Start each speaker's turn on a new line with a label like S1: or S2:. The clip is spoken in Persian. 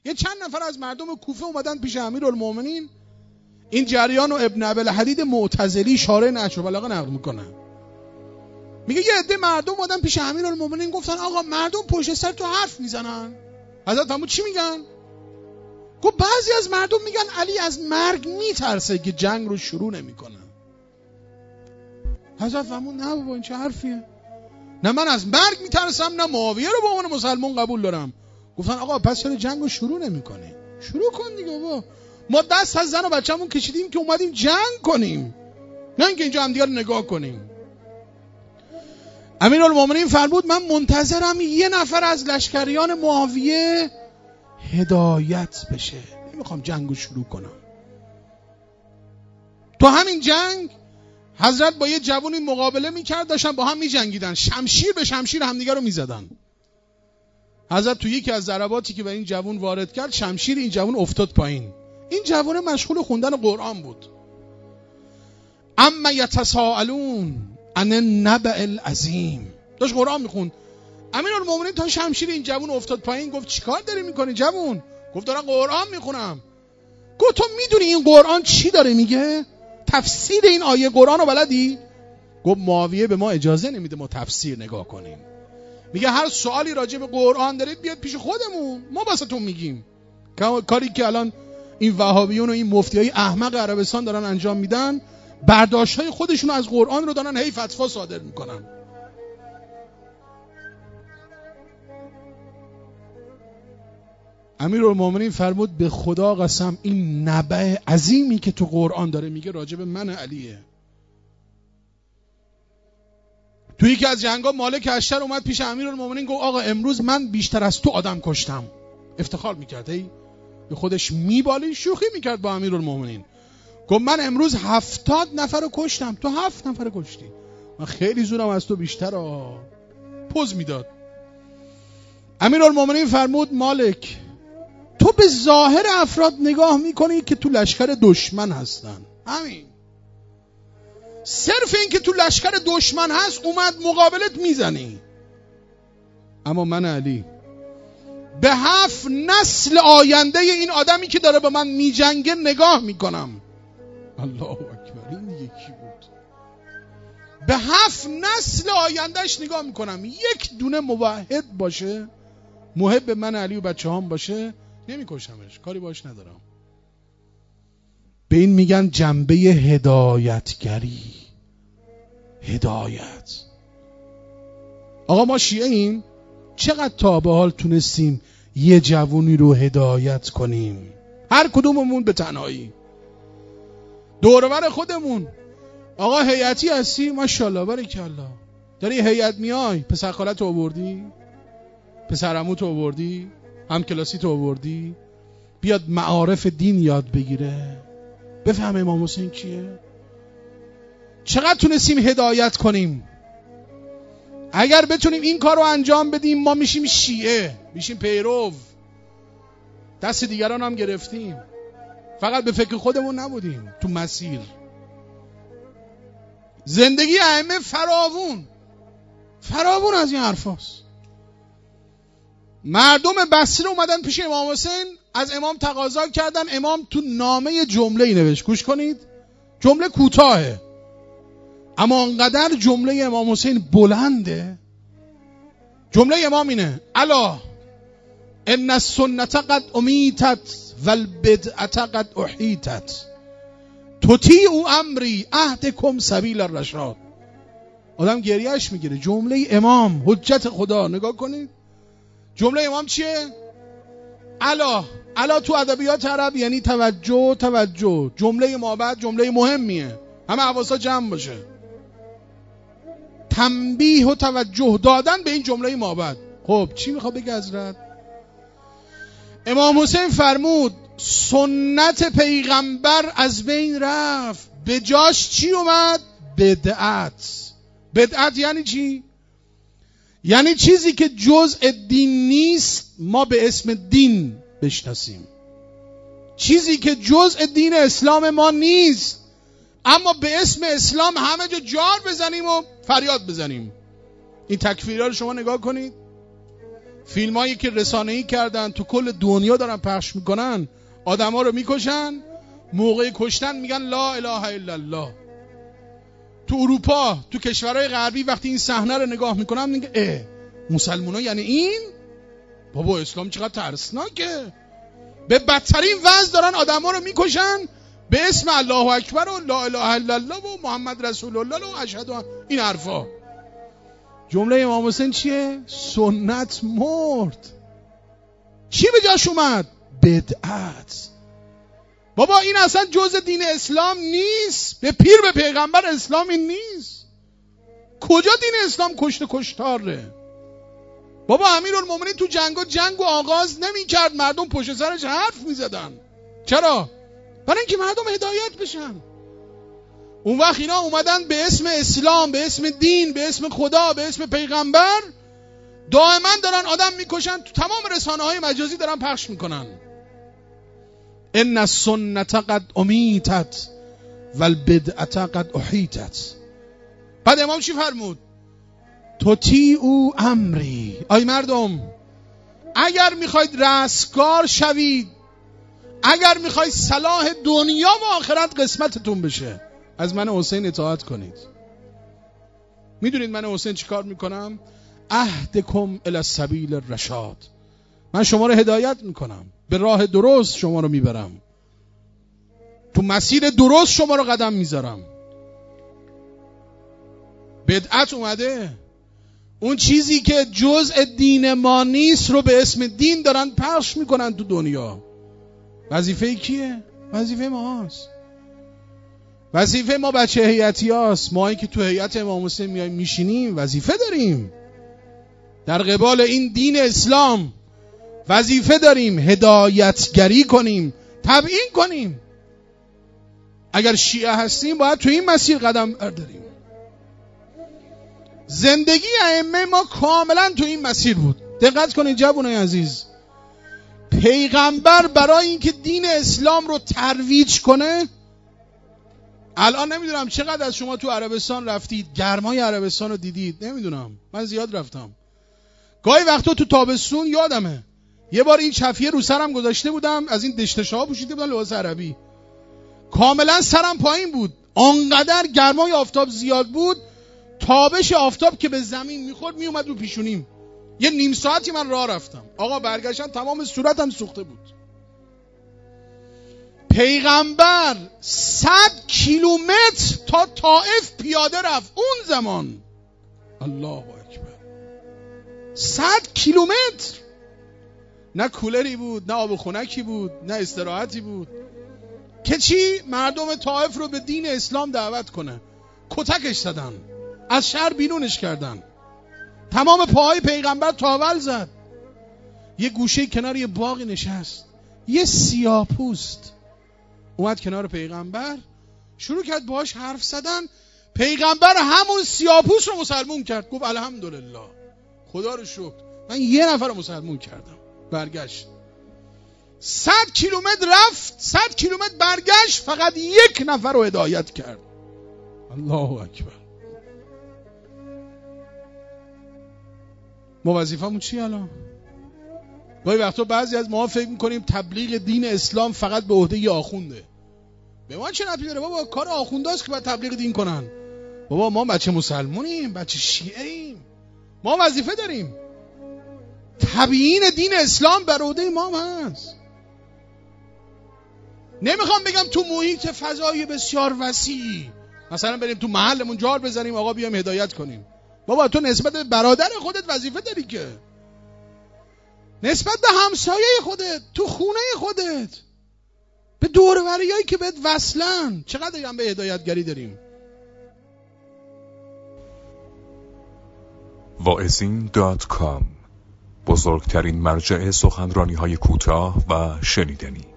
S1: یه چند نفر از مردم کوفه اومدن پیش امیرالمومنین. این جریان و ابن ابوالحدید معتزلی شارح نهج البلاغه نقل میکنه. میگه یه عده مردم اومدن پیش امیرالمومنین گفتن آقا مردم پشت سر تو حرف میزنن. حضرت فرمود چی میگن؟ گفت بعضی از مردم میگن علی از مرگ میترسه که جنگ رو شروع نمیکنه. حضرت فرمود نه بابا این چه حرفیه؟ نه من از مرگ میترسم نه معاویه رو به عنوان مسلمان قبول دارم. گفتن آقا پس چرا جنگ رو شروع نمیکنی؟ شروع کن دیگه بابا. ما دست از زن و بچه‌مون کشیدیم که اومدیم جنگ کنیم، نه اینکه اینجا هم دیگه رو نگاه کنیم. امیرالمومنین فرمود من منتظرم یه نفر از لشکریان معاویه هدایت بشه، نمیخوام جنگ رو شروع کنم. تو همین جنگ حضرت با یه جوونی مقابله میکرد، داشتن با هم میجنگیدن، شمشیر به شمشیر همدیگه رو میزدن. حضرت تو یکی از ضرباتی که به این جوون وارد کرد، شمشیر این جوون افتاد پایین. این جوون مشغول خوندن قرآن بود. اما یتساءلون عن النبأ العظیم، داشت قرآن میخوند. امیرالمومنین تا شمشیر این جوون افتاد پایین گفت چیکار داری میکنی جوون؟ گفت دارم قرآن میخونم. گفت تو میدونی این قرآن چی داره میگه؟ تفسیر این آیه قرآن رو بلدی؟ گفت معاویه به ما اجازه نمیده ما تفسیر نگاه کنیم. میگه هر سوالی راجع به قرآن دارید بیاد پیش خودمون، ما واسهتون میگیم. کاری که الان این وهابیون و این مفتیای احمق عربستان دارن انجام میدن، برداشت‌های خودشون از قرآن رو دارن هی فتوا صادر میکنن. امیرالمومنین فرمود به خدا قسم این نبأ عظیمی که تو قرآن داره میگه راجع به من علیه. توی یکی از جنگا مالک اشتر اومد پیش امیرالمومنین گفت آقا امروز من بیشتر از تو آدم کشتم. افتخار میکرد، هی به خودش میبالی، شوخی میکرد با امیرالمومنین. گفت من امروز 70 نفر رو کشتم، تو 7 نفر رو کشتی. من خیلی زورم از تو بیشتر. پوز میداد. امیرالمومنین فرمود مالک تو به ظاهر افراد نگاه میکنی که تو لشکر دشمن هستن، همین صرف این که تو لشکر دشمن هست اومد مقابلت میزنی. اما من علی به 7 نسل آینده این آدمی که داره با من میجنگه نگاه میکنم. الله اکبر، این یکی بود. به 7 نسل آیندهش نگاه میکنم، یک دونه موحد باشه، محب من علی و بچه هم باشه، نمیکشمش، کاری باش ندارم. به این میگن جنبه هدایتگری. هدایت. آقا ما شیعه ایم، چقدر تا به حال تونستیم یه جوونی رو هدایت کنیم؟ هر کدوممون به تنهایی، دورور خودمون. آقا هیئتی هستی؟ ماشاءالله بارکالله. داری هیئت میای، پسر خالت رو آوردی، پسر عموت رو آوردی، هم کلاسی تو آوردی، بیاد معارف دین یاد بگیره، بفهم امام حسین کیه. چقدر تونستیم هدایت کنیم؟ اگر بتونیم این کار رو انجام بدیم ما میشیم شیعه، میشیم پیرو، دست دیگران هم گرفتیم، فقط به فکر خودمون نبودیم تو مسیر. زندگی ائمه فراوون از این حرفاست. مردم بصره اومدن پیش امام حسین، از امام تقاضا کردن. امام تو نامه جمله‌ای نوشت، گوش کنید، جمله کوتاهه اما انقدر جمله امام حسین بلنده. جمله امام اینه: الا ان السنت قد امیتت والبدعه قد احیتت تطیعوا امری اهدکم سبیل الرشاد. آدم گریهش میگیره. جمله امام، حجت خدا. نگاه کنید جمله امام چیه؟ الا تو ادبیات عرب یعنی توجه. جمله ما بعد جمله مهمیه، همه حواسا جمع باشه. تنبیه و توجه دادن به این جمله ما بعد. خب چی میخواد بگه حضرت؟ امام حسین فرمود سنت پیغمبر از بین رفت، به جاش چی اومد؟ بدعت. بدعت یعنی چی؟ یعنی چیزی که جزء دین نیست ما به اسم دین بشناسیم، چیزی که جزء دین اسلام ما نیست اما به اسم اسلام همه جا جار بزنیم و فریاد بزنیم. این تکفیرها رو شما نگاه کنید، فیلمایی که رسانه‌ای کردن تو کل دنیا دارن پخش میکنن، آدما رو میکشن، موقع کشتن میگن لا اله الا الله. تو اروپا، تو کشورهای غربی وقتی این صحنه رو نگاه میکنن میگه مسلمونا یعنی این؟ بابا اسلام چقدر ترسناکه. به بدترین وضع دارن آدما رو میکشن به اسم الله اکبر و لا اله الا الله و محمد رسول الله و اشهد این حرفا. جمله امام حسین چیه؟ سنت مرد. چی به جاش اومد؟ بدعت. بابا این اصلا جزء دین اسلام نیست. به پیر به پیغمبر اسلام این نیست. کجا دین اسلام کشتاره؟ بابا امیرالمومنین تو جنگ و آغاز نمی کرد، مردم پشت سرش حرف می زدن. چرا؟ برای اینکه مردم هدایت بشن. اون وقت اینا اومدن به اسم اسلام، به اسم دین، به اسم خدا، به اسم پیغمبر دائما دارن آدم میکشن. تو تمام رسانه‌های مجازی دارن پخش میکنن ان السنت قد امیتت والبدعت قد احیتت. بعد امام چی فرمود؟ تطیعوا امری. ای مردم، اگر میخواید رستگار شوید، اگر میخواید صلاح دنیا و آخرت قسمتتون بشه، از من حسین اطاعت کنید. میدونید من حسین چی کار میکنم؟ اهدکم الی السبیل الرشاد. من شما رو هدایت میکنم، به راه درست شما رو میبرم، تو مسیر درست شما رو قدم میذارم. بدعت اومده، اون چیزی که جزء دین ما نیست رو به اسم دین دارن پخش میکنن تو دنیا. وظیفه کیه؟ وظیفه ماست. وظیفه ما بچه هیئتی هاست. ما که تو هیئت امام حسین میایم میشینیم وظیفه داریم در قبال این دین اسلام. وظیفه داریم هدایتگری کنیم، تبیین کنیم. اگر شیعه هستیم باید تو این مسیر قدم برداریم. زندگی ائمه ما کاملا تو این مسیر بود. دقت کنید جوانای عزیز، پیغمبر برای اینکه دین اسلام رو ترویج کنه، الان نمیدونم چقدر از شما تو عربستان رفتید، گرمای عربستان رو دیدید، نمیدونم، من زیاد رفتم. گاهی وقتا تو تابستون یادمه یه بار این چفیه رو سرم گذاشته بودم، از این دشتشا پوشیده بودم لباس عربی، کاملا سرم پایین بود، آنقدر گرمای آفتاب زیاد بود، تابش آفتاب که به زمین میخورد میومد رو پیشونیم. یه نیم ساعتی من راه رفتم، آقا برگشتم تمام صورتم سوخته بود. پیغمبر 100 کیلومتر تا طائف پیاده رفت اون زمان. الله اکبر. 100 کیلومتر. نه کولری بود، نه آب خنکی بود، نه استراحتی بود، که چی؟ مردم طائف رو به دین اسلام دعوت کنه. کتکش زدن، از شهر بیرونش کردن، تمام پاهای پیغمبر تاول زد. یه گوشه کنار یه باغی نشست، یه سیاه‌پوست اومد کنار پیغمبر، شروع کرد باهاش حرف زدن. پیغمبر همون سیاه‌پوست رو مسلمون کرد. گفت الحمدلله، خدا رو شکر من یه نفر رو مسلمون کردم. برگشت 100 کیلومتر رفت، 100 کیلومتر برگشت، فقط یک نفر رو هدایت کرد. الله اکبر. ما وظیفمون چیه الان؟ گاهی وقتا بعضی از ما فکر میکنیم تبلیغ دین اسلام فقط به عهده یه آخونده. به ما چه ربطی داره بابا؟ کار آخونداست که باید تبلیغ دین کنن. بابا ما بچه مسلمونیم، بچه شیعه ایم، ما وظیفه داریم. تبیین دین اسلام بر عهده ما هست. نمیخوام بگم تو محیط فضای بسیار وسیع مثلا بریم تو محلمون جار بزنیم آقا بیام هدایت کنیم. بابا تو نسبت به برادر خودت وظیفه داری، که نسبت به همسایه خودت، تو خونه خودت، به دور و بریایی که بهت وصلن، چقدر هم به هدایتگری داریم.
S2: واعظین.com، بزرگترین مرجع سخنرانی‌های کوتاه و شنیدنی.